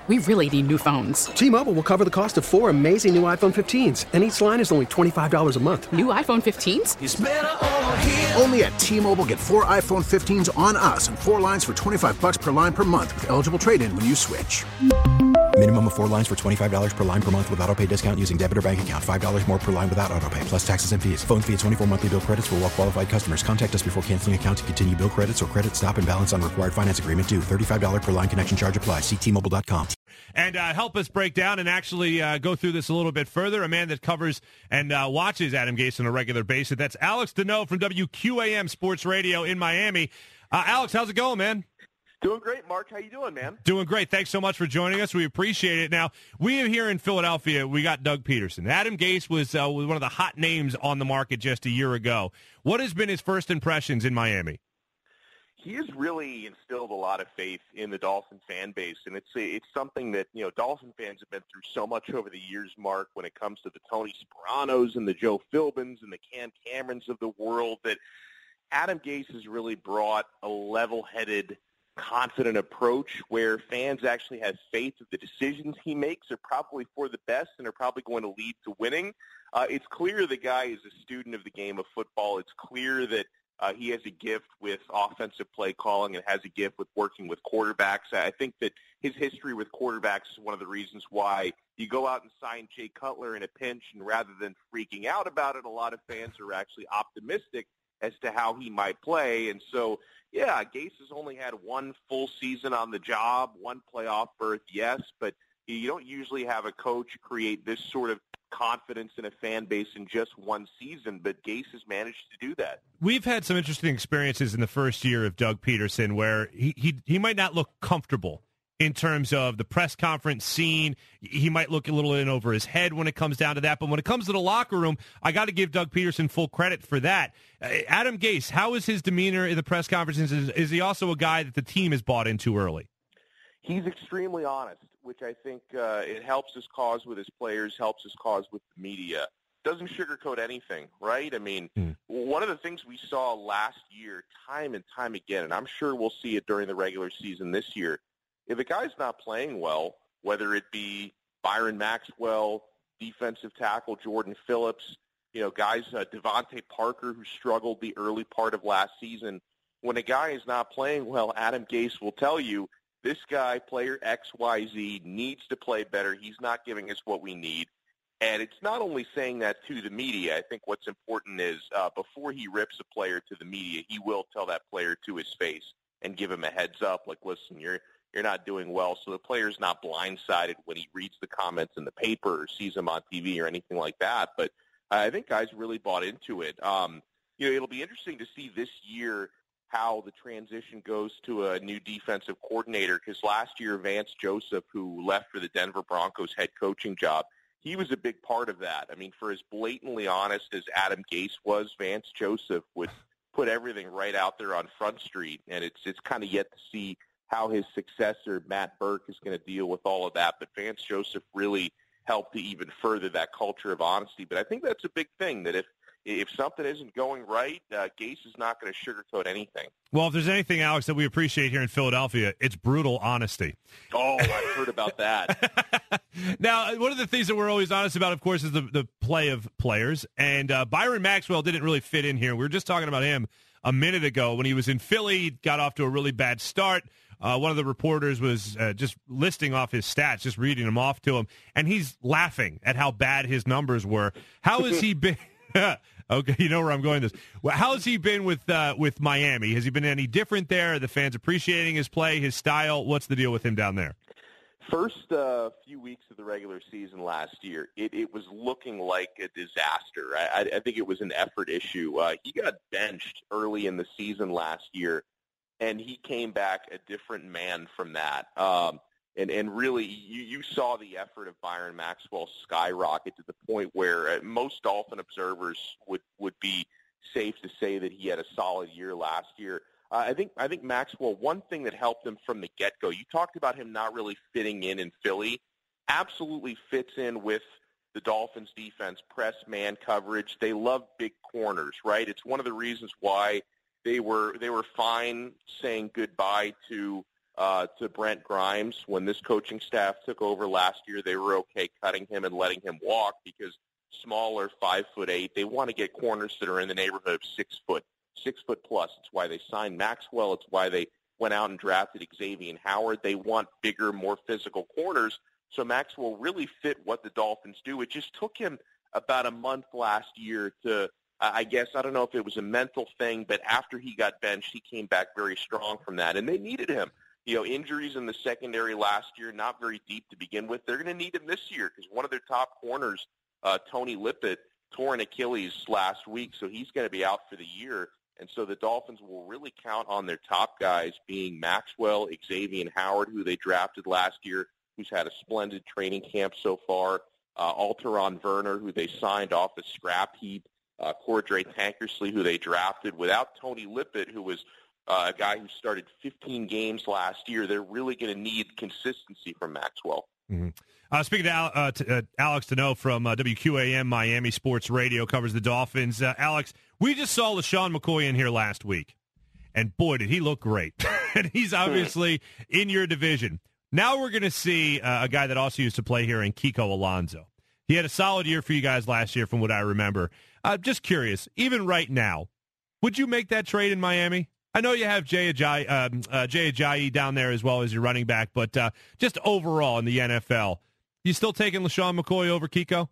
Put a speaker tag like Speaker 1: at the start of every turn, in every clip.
Speaker 1: We really need new phones.
Speaker 2: T-Mobile will cover the cost of 4 amazing new iPhone 15s, and each line is only $25 a month.
Speaker 1: New iPhone 15s?
Speaker 3: It's better over here.
Speaker 4: Only at T-Mobile, get 4 iPhone 15s on us and 4 lines for $25 per line per month with eligible trade-in when you switch.
Speaker 5: Minimum of 4 lines for $25 per line per month with autopay discount using debit or bank account. $5 more per line without autopay, plus taxes and fees. Phone fee at 24 monthly bill credits for well-qualified customers. Contact us before canceling account to continue bill credits or credit stop and balance on required finance agreement due. $35 per line connection charge applies. See T-Mobile.com.
Speaker 6: And help us break down and actually go through this a little bit further, a man that covers and watches Adam Gase on a regular basis. That's Alex Deneau from WQAM Sports Radio in Miami. Alex, how's it going, man?
Speaker 7: Doing great, Mark. How you doing, man?
Speaker 6: Doing great. Thanks so much for joining us. We appreciate it. Now, we are here in Philadelphia. We got Doug Peterson. Adam Gase was one of the hot names on the market just a year ago. What has been his first impressions in Miami?
Speaker 7: He has really instilled a lot of faith in the Dolphin fan base, and it's something that, Dolphin fans have been through so much over the years, Mark, when it comes to the Tony Speranos and the Joe Philbins and the Cam Camerons of the world, that Adam Gase has really brought a level-headed, confident approach where fans actually have faith that the decisions he makes are probably for the best and are probably going to lead to winning. It's clear the guy is a student of the game of football. It's clear that he has a gift with offensive play calling and has a gift with working with quarterbacks. I think that his history with quarterbacks is one of the reasons why you go out and sign Jay Cutler in a pinch, and rather than freaking out about it, a lot of fans are actually optimistic as to how he might play. And so, yeah, Gase has only had one full season on the job, one playoff berth, yes, but you don't usually have a coach create this sort of confidence in a fan base in just one season, but Gase has managed to do that.
Speaker 6: We've had some interesting experiences in the first year of Doug Peterson where he might not look comfortable in terms of the press conference scene. He might look a little in over his head when it comes down to that. But when it comes to the locker room, I got to give Doug Peterson full credit for that. Adam Gase, how is his demeanor in the press conferences? Is he also a guy that the team has bought into early?
Speaker 7: He's extremely honest, which I think it helps his cause with his players, helps his cause with the media. Doesn't sugarcoat anything, right? I mean, one of the things we saw last year time and time again, and I'm sure we'll see it during the regular season this year, if a guy's not playing well, whether it be Byron Maxwell, defensive tackle Jordan Phillips, guys, Devontae Parker, who struggled the early part of last season, when a guy is not playing well, Adam Gase will tell you, this guy, player XYZ, needs to play better. He's not giving us what we need. And it's not only saying that to the media. I think what's important is before he rips a player to the media, he will tell that player to his face and give him a heads up, like, listen, you're not doing well. So the player's not blindsided when he reads the comments in the paper or sees them on TV or anything like that. But I think guys really bought into it. It'll be interesting to see this year how the transition goes to a new defensive coordinator, because last year Vance Joseph, who left for the Denver Broncos head coaching job, he was a big part of that. I mean, for as blatantly honest as Adam Gase was, Vance Joseph would put everything right out there on Front Street, and it's kind of yet to see how his successor, Matt Burke, is going to deal with all of that. But Vance Joseph really helped to even further that culture of honesty. But I think that's a big thing, that if something isn't going right, Gase is not going to sugarcoat anything.
Speaker 6: Well, if there's anything, Alex, that we appreciate here in Philadelphia, it's brutal honesty.
Speaker 7: Oh, I've heard about that.
Speaker 6: Now, one of the things that we're always honest about, of course, is the play of players. And Byron Maxwell didn't really fit in here. We were just talking about him a minute ago. When he was in Philly, he got off to a really bad start. One of the reporters was just listing off his stats, just reading them off to him, and he's laughing at how bad his numbers were. How has he been? Okay, you know where I'm going with this. Well, how has he been with Miami? Has he been any different there? Are the fans appreciating his play, his style? What's the deal with him down there?
Speaker 7: First few weeks of the regular season last year, it was looking like a disaster. I think it was an effort issue. He got benched early in the season last year, and he came back a different man from that. And really, you saw the effort of Byron Maxwell skyrocket to the point where most Dolphin observers would be safe to say that he had a solid year last year. I think Maxwell, one thing that helped him from the get-go, you talked about him not really fitting in Philly, absolutely fits in with the Dolphins' defense, press man coverage. They love big corners, right? It's one of the reasons why they were fine saying goodbye to to Brent Grimes. When this coaching staff took over last year, they were okay cutting him and letting him walk because smaller, 5'8", they want to get corners that are in the neighborhood of 6 foot, 6 foot plus. It's why they signed Maxwell. It's why they went out and drafted Xavier Howard. They want bigger, more physical corners. So Maxwell really fit what the Dolphins do. It just took him about a month last year to, I guess, I don't know if it was a mental thing, but after he got benched, he came back very strong from that, and they needed him. Injuries in the secondary last year, not very deep to begin with. They're going to need him this year because one of their top corners, Tony Lippett, tore an Achilles last week, so he's going to be out for the year. And so the Dolphins will really count on their top guys being Maxwell, Xavier Howard, who they drafted last year, who's had a splendid training camp so far, Alteron Werner, who they signed off the scrap heap, Cordray Tankersley, who they drafted. Without Tony Lippett, who was a guy who started 15 games last year, they're really going to need consistency from Maxwell.
Speaker 6: Mm-hmm. Speaking to Alex Deneau from WQAM Miami Sports Radio, covers the Dolphins. Alex, we just saw LaShawn McCoy in here last week, and boy, did he look great. And he's obviously in your division. Now we're going to see a guy that also used to play here in Kiko Alonso. He had a solid year for you guys last year from what I remember. Just curious, even right now, would you make that trade in Miami? I know you have Jay Ajayi down there as well as your running back, but just overall in the NFL, you still taking LaShawn McCoy over Kiko?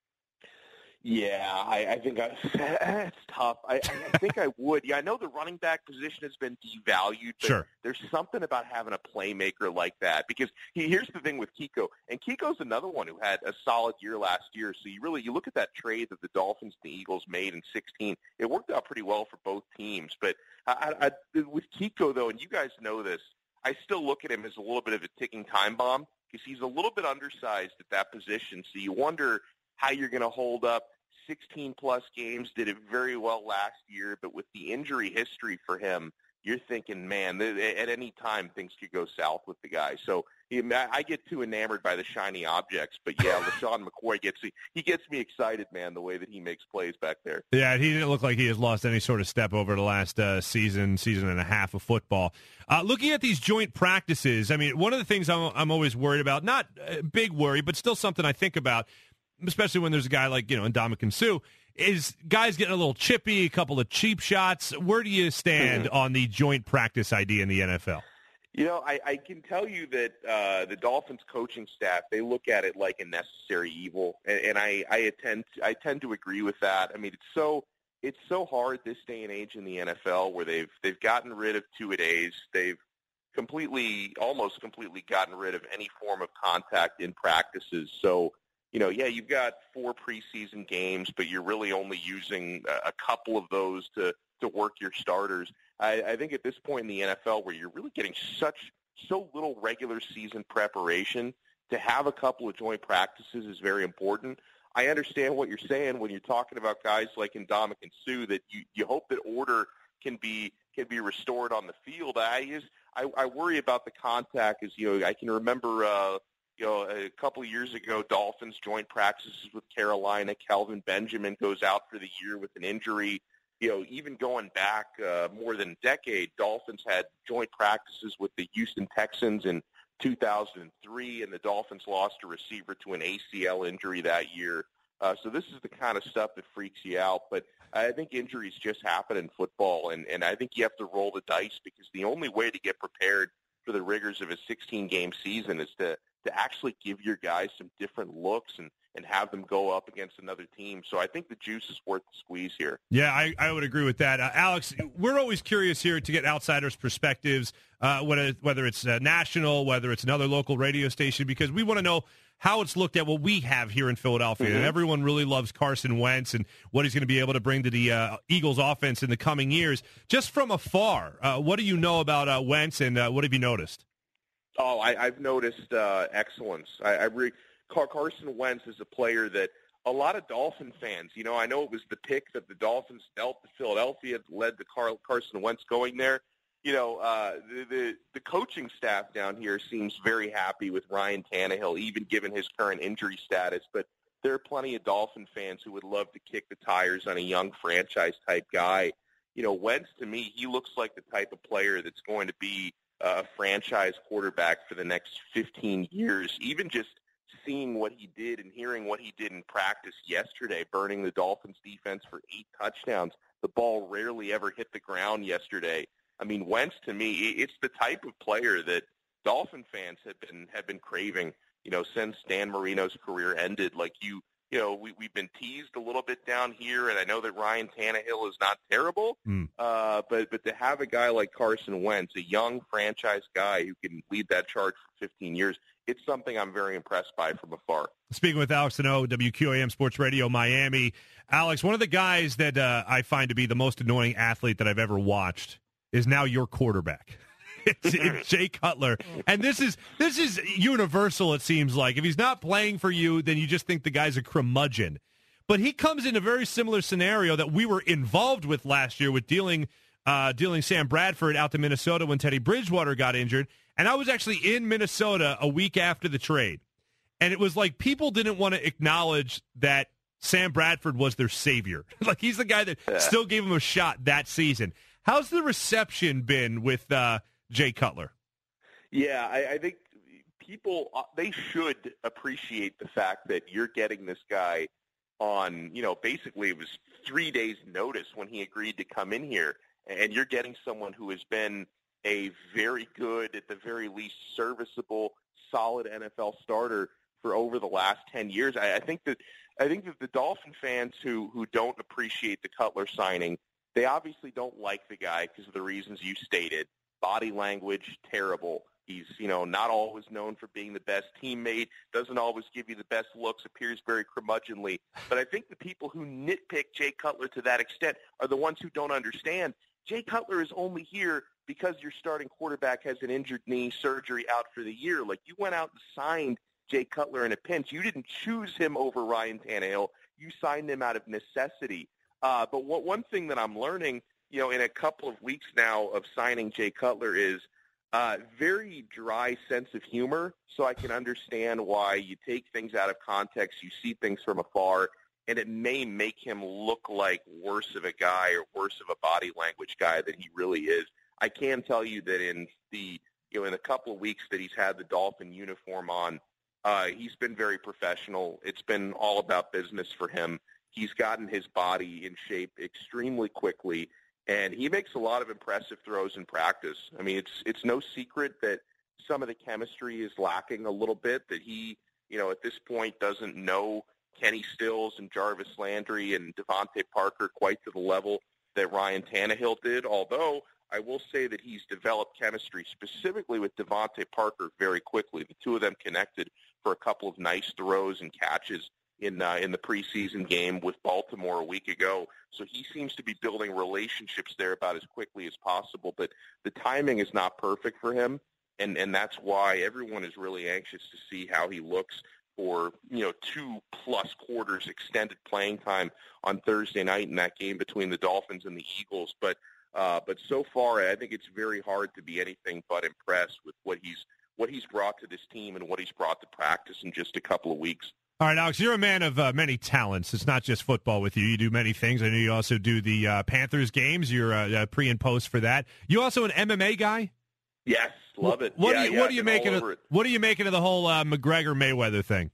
Speaker 7: Yeah, I think it's tough. I think I would. Yeah, I know the running back position has been devalued, but
Speaker 6: sure,
Speaker 7: there's something about having a playmaker like that. Because here's the thing with Kiko, and Kiko's another one who had a solid year last year. So you look at that trade that the Dolphins and the Eagles made in 2016. It worked out pretty well for both teams. But with Kiko, though, and you guys know this, I still look at him as a little bit of a ticking time bomb because he's a little bit undersized at that position. So you wonder how you're going to hold up. 16-plus games, did it very well last year, but with the injury history for him, you're thinking, man, at any time things could go south with the guy. So I get too enamored by the shiny objects, but yeah, LaShawn McCoy gets me excited, man, the way that he makes plays back there.
Speaker 6: Yeah, he didn't look like he has lost any sort of step over the last season and a half of football. Looking at these joint practices, I mean, one of the things I'm always worried about, not a big worry, but still something I think about, especially when there's a guy like, Ndamukong Suh, is guys getting a little chippy, a couple of cheap shots. Where do you stand on the joint practice idea in the NFL?
Speaker 7: I can tell you that the Dolphins coaching staff, they look at it like a necessary evil, and I tend to agree with that. I mean, it's so hard this day and age in the NFL where they've gotten rid of two-a-days. They've almost completely gotten rid of any form of contact in practices. So, you've got 4 preseason games, but you're really only using a couple of those to work your starters. I think at this point in the NFL where you're really getting so little regular season preparation, to have a couple of joint practices is very important. I understand what you're saying when you're talking about guys like Ndamukong Suh, that you hope that order can be restored on the field. I worry about the contact, as I can remember a couple of years ago, Dolphins joint practices with Carolina. Kelvin Benjamin goes out for the year with an injury. Even going back more than a decade, Dolphins had joint practices with the Houston Texans in 2003, and the Dolphins lost a receiver to an ACL injury that year. So this is the kind of stuff that freaks you out. But I think injuries just happen in football, and I think you have to roll the dice, because the only way to get prepared for the rigors of a 16-game season is to actually give your guys some different looks and have them go up against another team. So I think the juice is worth the squeeze here.
Speaker 6: Yeah, I would agree with that. Alex, we're always curious here to get outsiders' perspectives, whether it's national, whether it's another local radio station, because we want to know how it's looked at what we have here in Philadelphia. Mm-hmm. And everyone really loves Carson Wentz and what he's going to be able to bring to the Eagles offense in the coming years. Just from afar, what do you know about Wentz, and what have you noticed?
Speaker 7: Oh, I've noticed excellence. Carson Wentz is a player that a lot of Dolphin fans, I know it was the pick that the Dolphins dealt to Philadelphia that led to Carson Wentz going there. The coaching staff down here seems very happy with Ryan Tannehill, even given his current injury status. But there are plenty of Dolphin fans who would love to kick the tires on a young franchise-type guy. Wentz, to me, he looks like the type of player that's going to be a franchise quarterback for the next 15 years. Even just seeing what he did and hearing what he did in practice yesterday, burning the Dolphins defense for 8 touchdowns. The ball rarely ever hit the ground yesterday. I mean, Wentz, to me, it's the type of player that Dolphin fans have been craving, since Dan Marino's career ended. Like we've been teased a little bit down here, and I know that Ryan Tannehill is not terrible, but to have a guy like Carson Wentz, a young franchise guy who can lead that charge for 15 years, it's something I'm very impressed by from afar. Speaking with Alex Sano,
Speaker 6: WQAM Sports Radio, Miami. Alex, one of the guys that I find to be the most annoying athlete that I've ever watched is now your quarterback. It's Jay Cutler. And this is universal, it seems like. If he's not playing for you, then you just think the guy's a curmudgeon. But he comes in a very similar scenario that we were involved with last year with dealing Sam Bradford out to Minnesota when Teddy Bridgewater got injured. And I was actually in Minnesota a week after the trade. And it was like people didn't want to acknowledge that Sam Bradford was their savior. Like he's the guy that still gave him a shot that season. How's the reception been with Jay Cutler?
Speaker 7: Yeah, I think people, they should appreciate the fact that you're getting this guy on, basically it was 3 days' notice when he agreed to come in here. And you're getting someone who has been a very good, at the very least serviceable, solid NFL starter for over the last 10 years. I think that the Dolphin fans who don't appreciate the Cutler signing, they obviously don't like the guy because of the reasons you stated. Body language, terrible. He's, not always known for being the best teammate, doesn't always give you the best looks, appears very curmudgeonly. But I think the people who nitpick Jay Cutler to that extent are the ones who don't understand. Jay Cutler is only here because your starting quarterback has an injured knee, surgery, out for the year. Like, you went out and signed Jay Cutler in a pinch. You didn't choose him over Ryan Tannehill. You signed him out of necessity. But one thing that I'm learning, in a couple of weeks now of signing Jay Cutler is very dry sense of humor. So I can understand why you take things out of context, you see things from afar, and it may make him look like worse of a guy or worse of a body language guy than he really is. I can tell you that in a couple of weeks that he's had the Dolphin uniform on, he's been very professional. It's been all about business for him. He's gotten his body in shape extremely quickly, and he makes a lot of impressive throws in practice. I mean, it's no secret that some of the chemistry is lacking a little bit, that he, at this point doesn't know Kenny Stills and Jarvis Landry and Devontae Parker quite to the level that Ryan Tannehill did, although I will say that he's developed chemistry specifically with Devontae Parker very quickly. The two of them connected for a couple of nice throws and catches in the preseason game with Baltimore a week ago. So he seems to be building relationships there about as quickly as possible. But the timing is not perfect for him, and that's why everyone is really anxious to see how he looks for 2+ quarters extended playing time on Thursday night in that game between the Dolphins and the Eagles. But so far, I think it's very hard to be anything but impressed with what he's brought to this team and what he's brought to practice in just a couple of weeks.
Speaker 6: All right, Alex, you're a man of many talents. It's not just football with you. You do many things. I know you also do the Panthers games. You're pre and post for that. You also an MMA guy?
Speaker 7: Yes, love it.
Speaker 6: What are you making of the whole McGregor-Mayweather thing?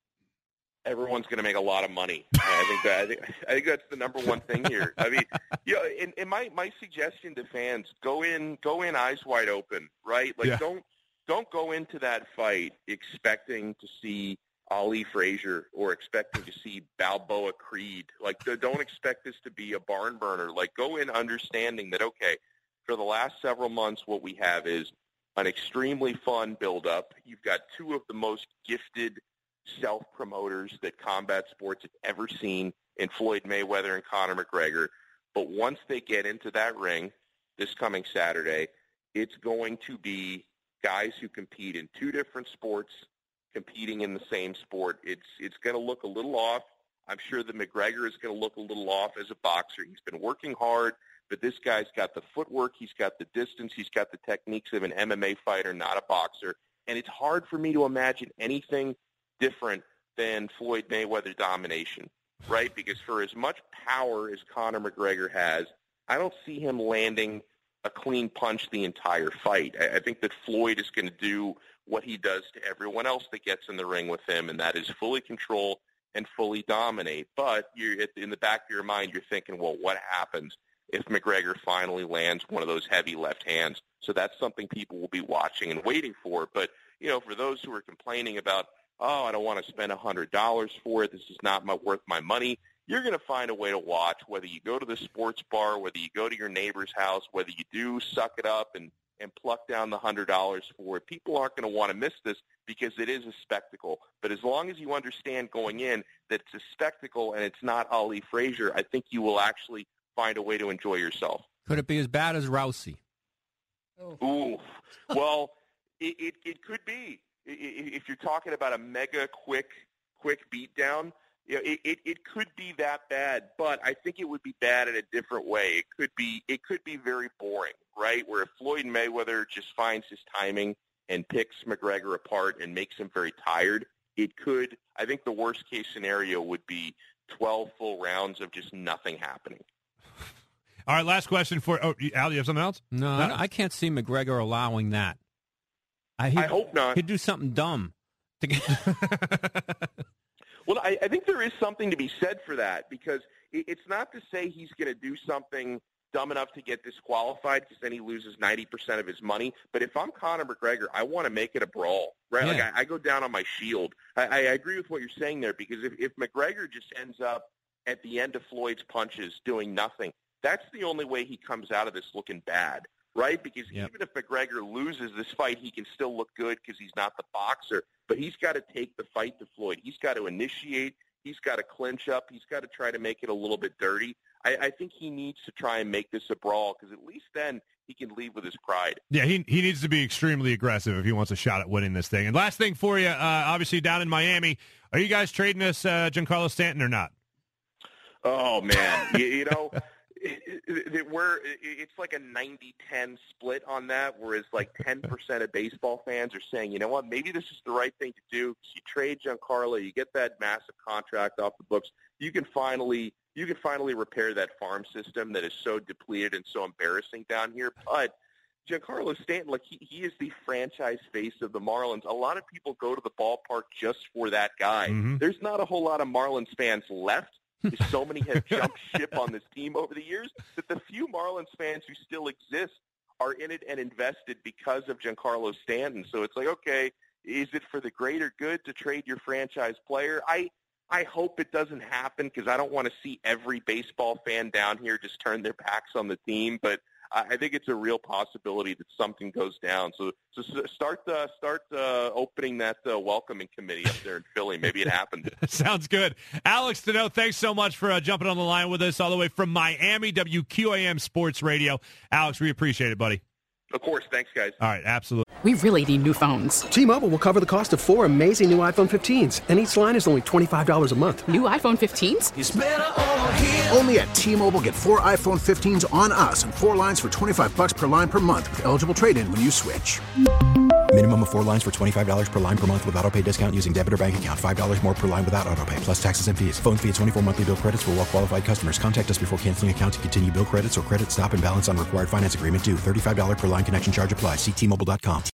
Speaker 7: Everyone's going to make a lot of money. I think that's the number one thing here. I mean, and my suggestion to fans: go in eyes wide open, right? Like, don't go into that fight expecting to see Ali Frazier or expecting to see Balboa Creed. Like, don't expect this to be a barn burner. Like, go in understanding that, okay, for the last several months, what we have is an extremely fun build-up. You've got two of the most gifted self-promoters that combat sports have ever seen in Floyd Mayweather and Conor McGregor. But once they get into that ring this coming Saturday, it's going to be guys who compete in two different sports competing in the same sport. It's going to look a little off. I'm sure that McGregor is going to look a little off as a boxer. He's been working hard, but this guy's got the footwork, he's got the distance, he's got the techniques of an MMA fighter, not a boxer. And it's hard for me to imagine anything different than Floyd Mayweather domination, right? Because for as much power as Conor McGregor has, I don't see him landing a clean punch the entire fight. I think that Floyd is going to do what he does to everyone else that gets in the ring with him, and that is fully control and fully dominate. But in the back of your mind, you're thinking, well, what happens if McGregor finally lands one of those heavy left hands? So that's something people will be watching and waiting for. But, for those who are complaining about, I don't want to spend $100 for it, this is not worth my money, you're going to find a way to watch, whether you go to the sports bar, whether you go to your neighbor's house, whether you do suck it up and pluck down the $100 for it. People aren't going to want to miss this because it is a spectacle. But as long as you understand going in that it's a spectacle and it's not Ali Frazier, I think you will actually find a way to enjoy yourself.
Speaker 3: Could it be as bad as Rousey?
Speaker 7: Ooh, well, it could be. If you're talking about a mega quick beatdown, it could be that bad, but I think it would be bad in a different way. It could be very boring, right? Where if Floyd Mayweather just finds his timing and picks McGregor apart and makes him very tired, it could. I think the worst case scenario would be 12 full rounds of just nothing happening.
Speaker 6: All right, last question for Al, you have something else?
Speaker 3: No, I can't see McGregor allowing that. I
Speaker 7: hope not.
Speaker 3: He'd do something dumb.
Speaker 7: Well, I think there is something to be said for that, because it's not to say he's going to do something dumb enough to get disqualified, because then he loses 90% of his money. But if I'm Conor McGregor, I want to make it a brawl, right?
Speaker 3: Yeah.
Speaker 7: Like I go down on my shield. I agree with what you're saying there, because if McGregor just ends up at the end of Floyd's punches doing nothing, that's the only way he comes out of this looking bad, right? Because even if McGregor loses this fight, he can still look good because he's not the boxer. But he's got to take the fight to Floyd. He's got to initiate. He's got to clinch up. He's got to try to make it a little bit dirty. I think he needs to try and make this a brawl, because at least then he can leave with his pride.
Speaker 6: Yeah, he needs to be extremely aggressive if he wants a shot at winning this thing. And last thing for you, obviously down in Miami, are you guys trading us Giancarlo Stanton or not?
Speaker 7: Oh, man. It's like a 90-10 split on that, whereas like 10% of baseball fans are saying, you know what, maybe this is the right thing to do. You trade Giancarlo, you get that massive contract off the books. You can finally repair that farm system that is so depleted and so embarrassing down here. But Giancarlo Stanton, like he is the franchise face of the Marlins. A lot of people go to the ballpark just for that guy. Mm-hmm. There's not a whole lot of Marlins fans left. So many have jumped ship on this team over the years that the few Marlins fans who still exist are in it and invested because of Giancarlo Stanton. So it's like, okay, is it for the greater good to trade your franchise player? I hope it doesn't happen, because I don't want to see every baseball fan down here just turn their backs on the team. But I think it's a real possibility that something goes down. So start opening that welcoming committee up there in Philly. Maybe it happens.
Speaker 6: Sounds good. Alex Deneau, thanks so much for jumping on the line with us all the way from Miami, WQAM Sports Radio. Alex, we appreciate it, buddy.
Speaker 7: Of course. Thanks, guys.
Speaker 6: All right, absolutely.
Speaker 1: We really need new phones.
Speaker 2: T-Mobile will cover the cost of 4 amazing new iPhone 15s, and each line is only $25 a month.
Speaker 1: New iPhone 15s?
Speaker 4: It's better over here. Only at T-Mobile, get 4 iPhone 15s on us and 4 lines for $25 per line per month with eligible trade-in when you switch.
Speaker 5: Minimum of 4 lines for $25 per line per month with autopay discount using debit or bank account. $5 more per line without autopay, plus taxes and fees. Phone fee at 24 monthly bill credits for well-qualified customers. Contact us before canceling account to continue bill credits or credit stop and balance on required finance agreement due. $35 per line connection charge applies. See T-Mobile.com.